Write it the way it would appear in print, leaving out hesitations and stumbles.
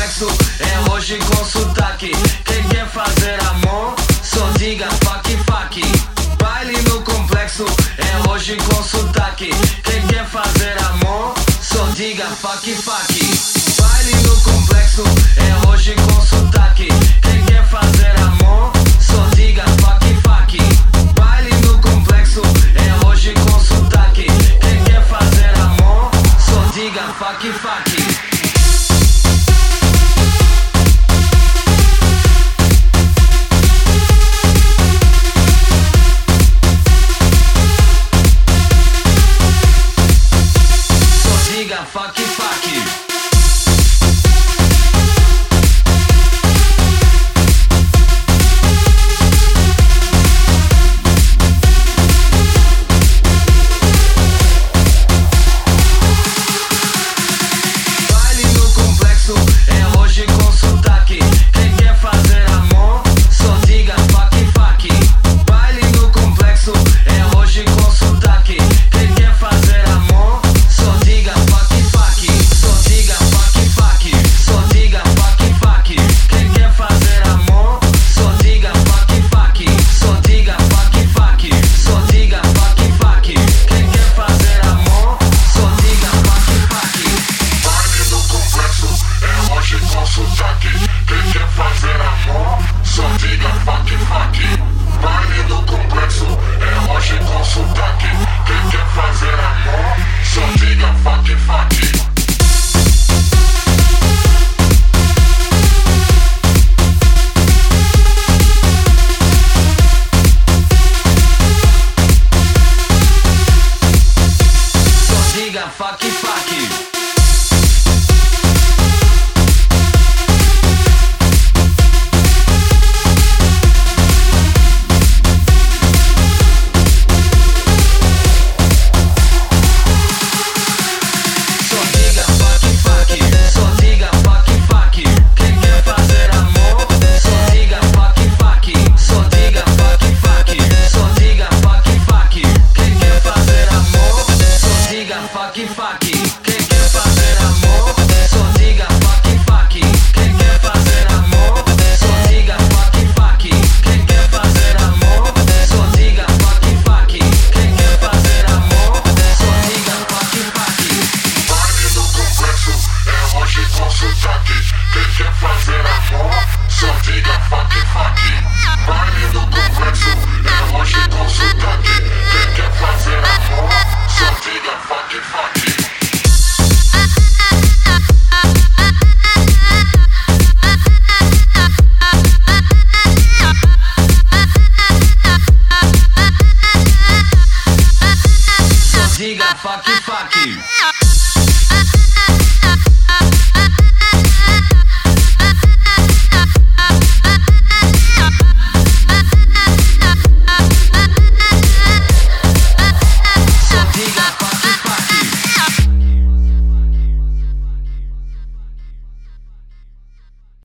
complexo, é hoje com sotaque. Quem quer fazer amor, só diga fuck fuck. Baile no complexo, é hoje com sotaque. Quem quer fazer amor, só diga fuck fuck. Baile no complexo, é hoje com sotaque. Quem quer fazer amor, só diga fuck fuck. Baile no complexo, é hoje com sotaque. Quem quer fazer amor, só diga fuck fuck. Fuck fuck. Baile no complexo, é hoje com sotaque. Quem quer fazer amor, só diga fuck fuck. Baile no complexo, é hoje com sotaque. Quem quer fazer amor, só diga fuck fuck. Só diga fuck fuck. Só diga fuck fuck. Quem quer fazer amor, só diga fuck fuck. Só diga fuck fuck. Só diga fuck fuck. Quem quer fazer amor, só diga fuck fuck. Baile no complexo, é hoje com sotaque. Quem quer fazer amor, só diga fuck fuck. Baile no complexo, é hoje com sotaque. Quem quer fazer amor, só diga fuck fuck. Só diga fuck fuck. Só diga fuck fuck. Só diga fuck fuck. Quem quer fazer amor, só diga fuck fuck. Só diga fuck fuck. Só diga fuck fuck. Quem quer fazer amor, só diga fuck fuck. Quem quer fazer amor, só diga fuck fuck. Quem quer fazer amor, só diga fuck fuck. Quem quer fazer amor, só diga fuck fuck. Quem quer fazer amor, só diga fuck fuck. Baile no complexo, é hoje com sotaque. Quem quer fazer amor, só diga fuck fuck. Baile no complexo, é hoje com sotaque. Quem quer fazer amor, só diga fuck fuck. Só diga fuck fuck.